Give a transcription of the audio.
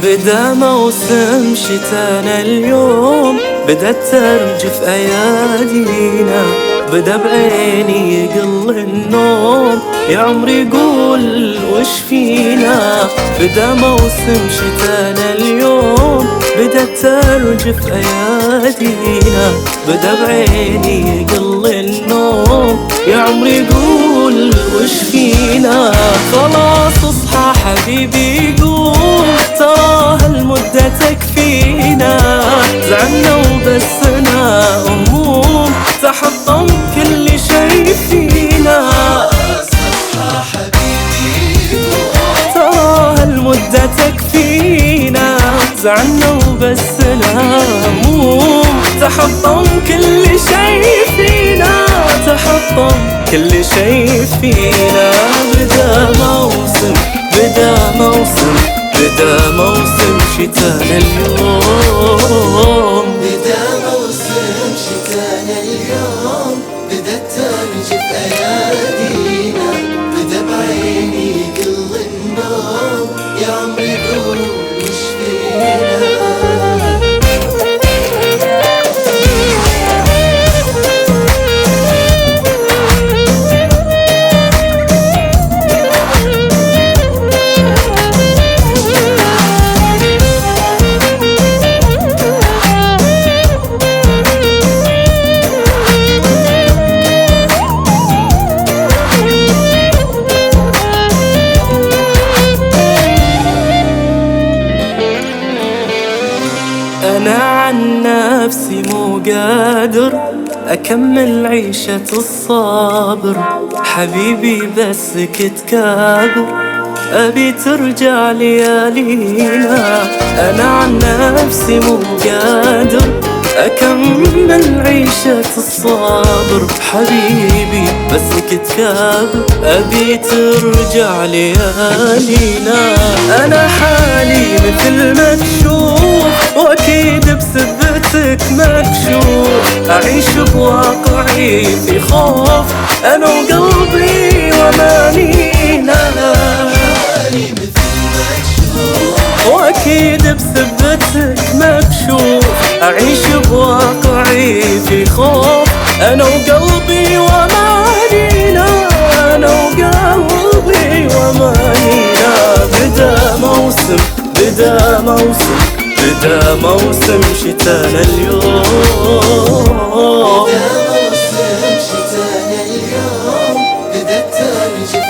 بدا موسم شتانا اليوم، بدت ترجف أيادينا، بدا بعيني يقل النوم، يا عمري قول وش فينا. بدا موسم شتانا اليوم، بدت ترجف أيادينا، بدا بعيني يقل النوم، يا عمري قول وش فينا. خلاص اصحى حبيبي قوم، ترى هالمدة تكفينا، زعلنا وبسنا هموم، تحطم كل شي فينا. اصحى حبيبي قوم، ترى هالمدة تكفينا، زعلنا وبسنا هموم، تحطم كل شي فينا، تحطم كل شي فينا. بدا موسم شتانا اليوم، بدا موسم شتانا اليوم، بدت ترجف أيادينا، بدا بعيني يقل النوم، يا عمري قول وش فينا. أنا عن نفسي مو قادر أكمل عيشة الصابر، حبيبي بسك تكابر، أبي ترجع ليالينا. أنا عن نفسي مو قادر أكمل عيشة الصابر، حبيبي بسك تكابر، أبي ترجع ليالينا. أنا حالي مثل ما تشوف، وأكيد بسبتك مكشوف، أعيش بواقعي في خوف، أنا وقلبي ومانينا. حالي مثل ما تشوف، وأكيد بسبتك مكشوف، أعيش بواقعي في خوف، أنا وقلبي ومانينا، أنا وقلبي ومانينا. بدا موسم شتانا اليوم، بدا موسم شتانا اليوم، بدت ترجف